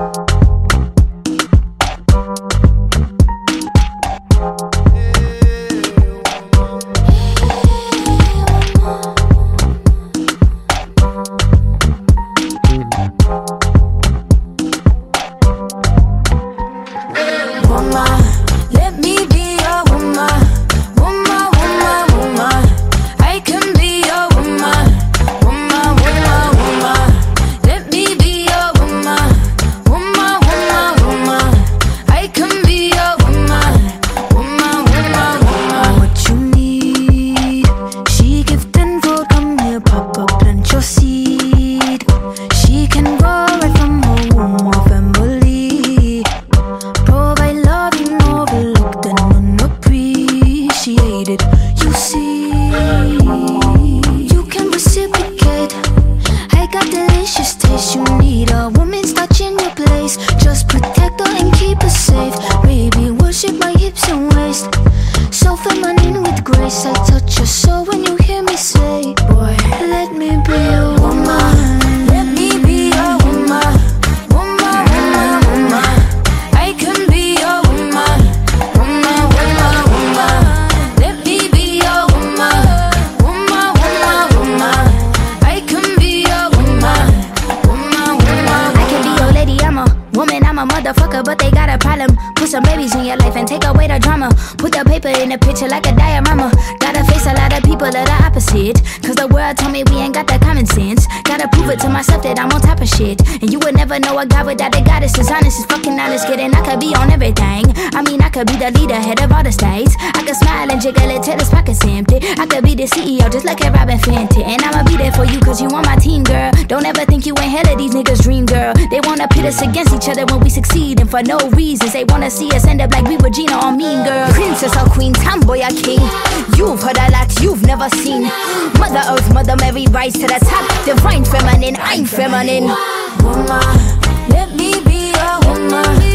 Know a guy without a goddess is honest, is fucking honest, kidding. I could be on everything. I mean, I could be the leader, head of all the states. I could smile and jiggle it till his pockets empty. I could be the CEO, just like a Robin Fenty. And I'ma be there for you, cause you on my team, girl. Don't ever think you ain't hell of these niggas' dream, girl. They wanna pit us against each other when we succeed, and for no reasons. They wanna see us end up like we were Gina or Mean Girl. Princess or queen, tomboy or king. You've heard a lot you've never seen. Mother Earth, Mother Mary, rise to the top. Divine feminine, I'm feminine. Woman, let me be a woman.